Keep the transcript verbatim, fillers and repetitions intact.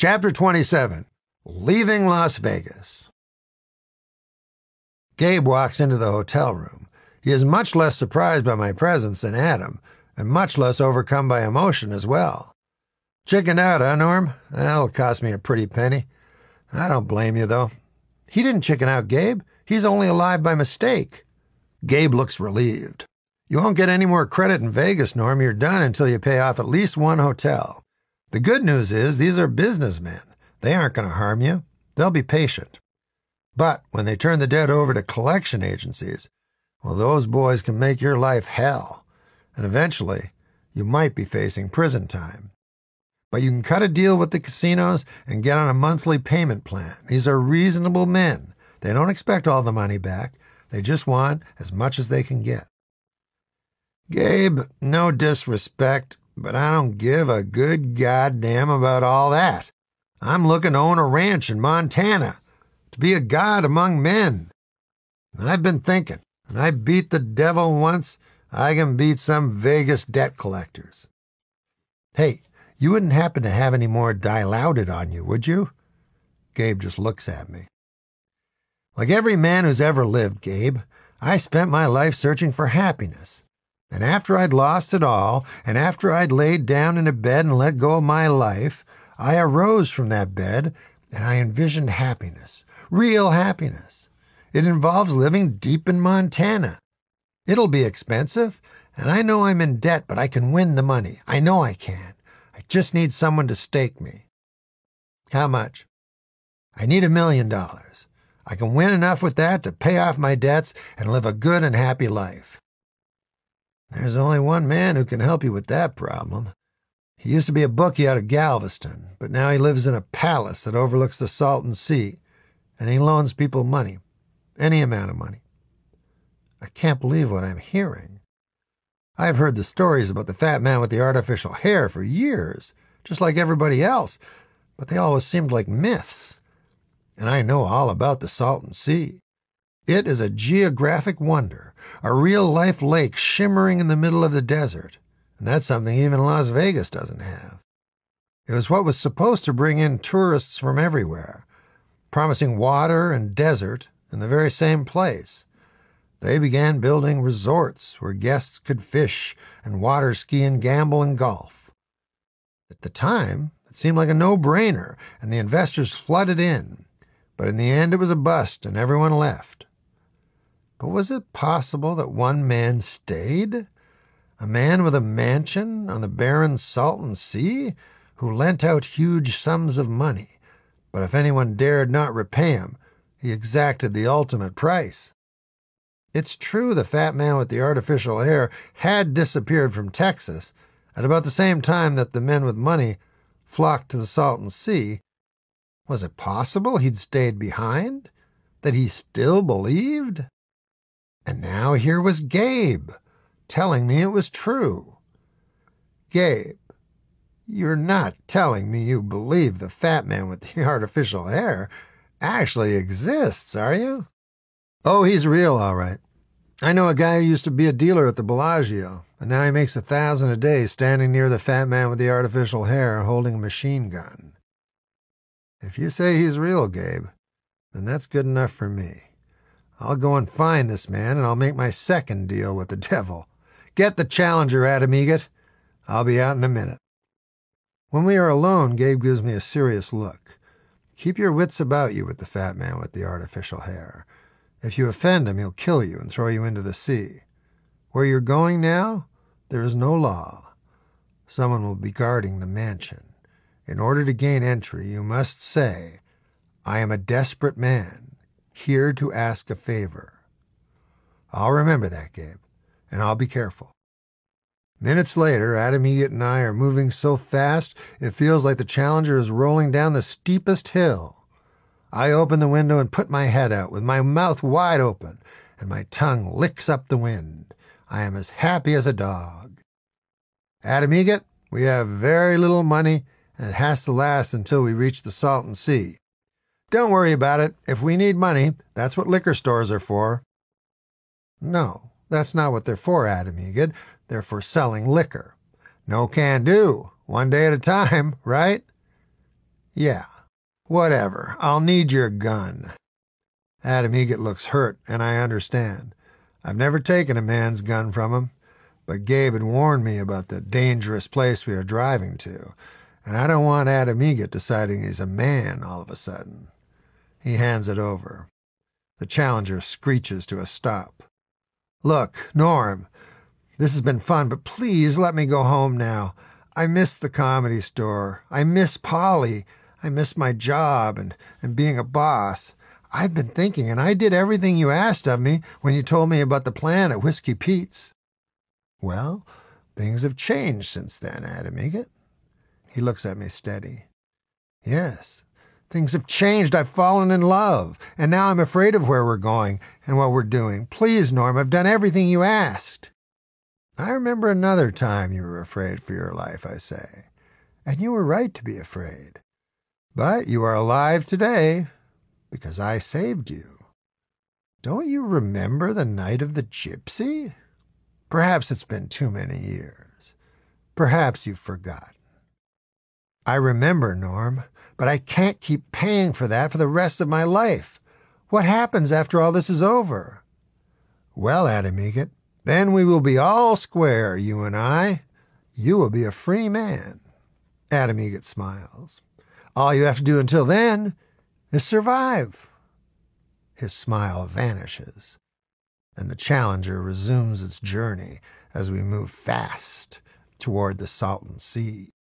Chapter twenty-seven, Leaving Las Vegas. Gabe walks into the hotel room. He is much less surprised by my presence than Adam, and much less overcome by emotion as well. Chickened out, huh, Norm? That'll cost me a pretty penny. I don't blame you, though. He didn't chicken out, Gabe. He's only alive by mistake. Gabe looks relieved. You won't get any more credit in Vegas, Norm. You're done until you pay off at least one hotel. The good news is these are businessmen. They aren't going to harm you. They'll be patient. But when they turn the debt over to collection agencies, well, those boys can make your life hell. And eventually, you might be facing prison time. But you can cut a deal with the casinos and get on a monthly payment plan. These are reasonable men. They don't expect all the money back. They just want as much as they can get. Gabe, no disrespect, but I don't give a good goddamn about all that. I'm looking to own a ranch in Montana, to be a god among men. And I've been thinking, when I beat the devil once, I can beat some Vegas debt collectors. Hey, you wouldn't happen to have any more dilaudid on you, would you? Gabe just looks at me. Like every man who's ever lived, Gabe, I spent my life searching for happiness. And after I'd lost it all, and after I'd laid down in a bed and let go of my life, I arose from that bed and I envisioned happiness, real happiness. It involves living deep in Montana. It'll be expensive, and I know I'm in debt, but I can win the money. I know I can. I just need someone to stake me. How much? I need a million dollars. I can win enough with that to pay off my debts and live a good and happy life. There's only one man who can help you with that problem. He used to be a bookie out of Galveston, but now he lives in a palace that overlooks the Salton Sea, and he loans people money, any amount of money. I can't believe what I'm hearing. I've heard the stories about the fat man with the artificial hair for years, just like everybody else, but they always seemed like myths. And I know all about the Salton Sea. It is a geographic wonder, a real-life lake shimmering in the middle of the desert, and that's something even Las Vegas doesn't have. It was what was supposed to bring in tourists from everywhere, promising water and desert in the very same place. They began building resorts where guests could fish and water ski and gamble and golf. At the time, it seemed like a no-brainer, and the investors flooded in. But in the end, it was a bust, and everyone left. But was it possible that one man stayed? A man with a mansion on the barren Salton Sea who lent out huge sums of money, but if anyone dared not repay him, he exacted the ultimate price. It's true the fat man with the artificial hair had disappeared from Texas at about the same time that the men with money flocked to the Salton Sea. Was it possible he'd stayed behind? That he still believed? And now here was Gabe, telling me it was true. Gabe, you're not telling me you believe the fat man with the artificial hair actually exists, are you? Oh, he's real, all right. I know a guy who used to be a dealer at the Bellagio, and now he makes a thousand a day standing near the fat man with the artificial hair holding a machine gun. If you say he's real, Gabe, then that's good enough for me. I'll go and find this man, and I'll make my second deal with the devil. Get the Challenger, Adam Egat. I'll be out in a minute. When we are alone, Gabe gives me a serious look. Keep your wits about you with the fat man with the artificial hair. If you offend him, he'll kill you and throw you into the sea. Where you're going now, there is no law. Someone will be guarding the mansion. In order to gain entry, you must say, I am a desperate man, here to ask a favor. I'll remember that, Gabe, and I'll be careful. Minutes later, Adam Egat and I are moving so fast it feels like the Challenger is rolling down the steepest hill. I open the window and put my head out with my mouth wide open, and my tongue licks up the wind. I am as happy as a dog. Adam Egat, we have very little money, and it has to last until we reach the Salton Sea. Don't worry about it. If we need money, that's what liquor stores are for. No, that's not what they're for, Adam Egat. They're for selling liquor. No can do. One day at a time, right? Yeah. Whatever. I'll need your gun. Adam Eget looks hurt, and I understand. I've never taken a man's gun from him, but Gabe had warned me about the dangerous place we are driving to, and I don't want Adam Eget deciding he's a man all of a sudden. He hands it over. The Challenger screeches to a stop. Look, Norm, this has been fun, but please let me go home now. I miss the Comedy Store. I miss Polly. I miss my job and, and being a boss. I've been thinking, and I did everything you asked of me when you told me about the plan at Whiskey Pete's. Well, things have changed since then, Adam Eget. He looks at me steady. Yes, things have changed. I've fallen in love, and now I'm afraid of where we're going and what we're doing. Please, Norm, I've done everything you asked. I remember another time you were afraid for your life, I say, and you were right to be afraid. But you are alive today because I saved you. Don't you remember the night of the gypsy? Perhaps it's been too many years. Perhaps you've forgotten. I remember, Norm, but I can't keep paying for that for the rest of my life. What happens after all this is over? Well, Adam Eget, then we will be all square, you and I. You will be a free man. Adam Eget smiles. All you have to do until then is survive. His smile vanishes, and the Challenger resumes its journey as we move fast toward the Salton Sea.